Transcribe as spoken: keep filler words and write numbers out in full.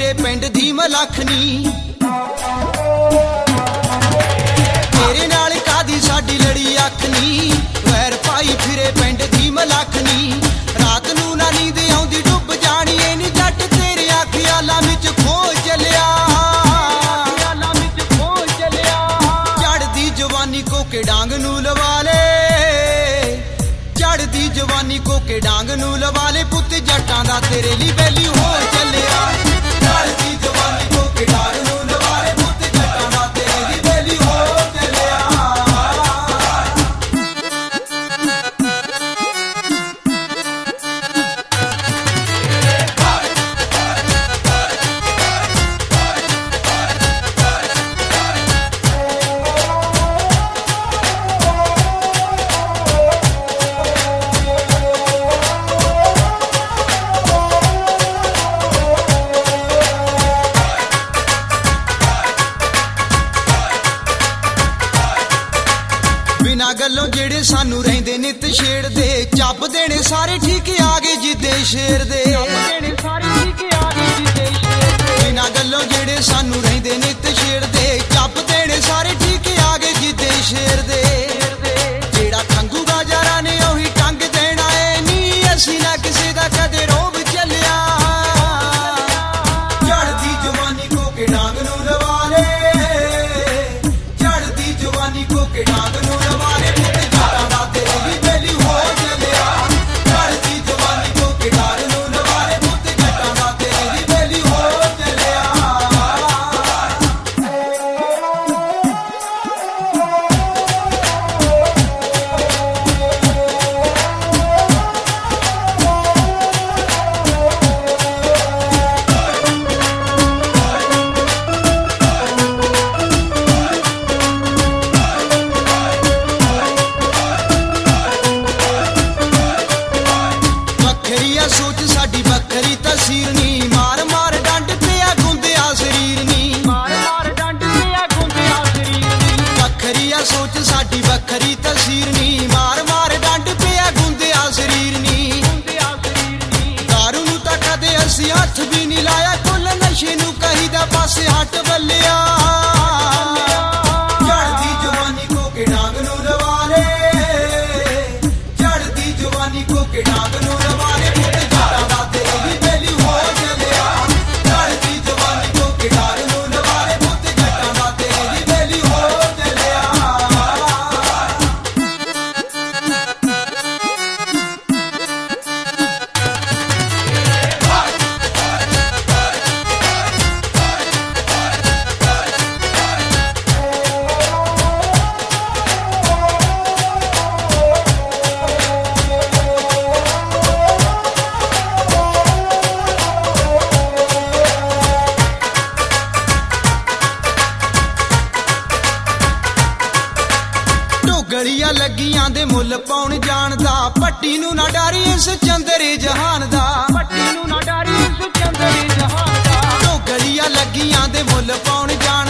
फिरे पिंड दी मलखनी तेरे नाल कादी साडी लड़ी अखनी वैर पाई फिरे पिंड दी मलखनी रात नू ना नींद आउंदी डुब जानी ए नी जट तेरे ख्यालां विच खो चलिया चढ़दी जवानी को के डांग नू लवा ले चढ़दी जवानी को के डांग नू लवा ले पुत जट्टां दा तेरे ली बैली हो चलिया चढ़दी जवानी को के डांग नू लवा ले पुत जट्टां दा तेरे ली बैली हो चलिया बिना गल्लों जेड़े सानू रहिंदे नित छेड़दे चप देने सारे ठीक आ गए जिद्दे शेर दे बिना गल्लों जेड़े सानू रहिंदे नित छेड़दे चप देने सारे ठीक आ गए जिद्दे शेर दे जेड़ा खंगू बाजारा ने ओही टंग देना है नी असी ना किसे दा कदे रोब चलिया चढ़दी जवानी को के डांग नू लवा ले चढ़दी जवानी को के डांग नू लवा ले पुत जट्टां दा तेरे ली बैली हो चलिया चढ़दी जवानी को के डांग नू लवा ले पुत जट्टां दा तेरे ली बैली हो चलिया सोच साडी बखरी तस्वीर नी मार मार डंड पिया गुंदिया शरीर नी मार मार डंड पिया गुंदिया शरीर नी बखरिया सोच साडी बखरी तस्वीर नी मार मार डंड पिया गुंदिया शरीर नी गुंदिया शरीर नी दारू नू तां कदे असी हथ भी नहीं लाया कुल नशे नू कहीदा पासे हट बल्लिया चढ़दी जवानी को के डांग नू लवा ले चढ़दी जवानी को के डांग नू लवा ले गलियां लगियां दे मुल पाउण जानदा पट्टी नू ना डारी इस चंदरे जहान दा पट्टी नू ना डारी इस चंदरे जहान दा गलियां लगियां दे मुल पाउण जान